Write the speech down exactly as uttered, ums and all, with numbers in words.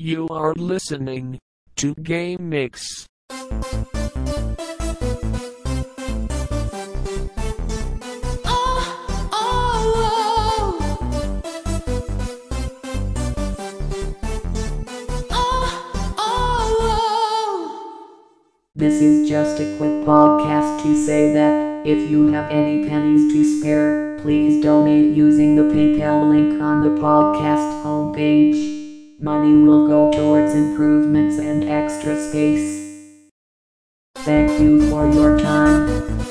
You are listening to Game Mix. This is just a quick podcast to say that if you have any pennies to spare, please donate using the PayPal link on the podcast homepage. Money will go towards improvements and extra space. Thank you for your time.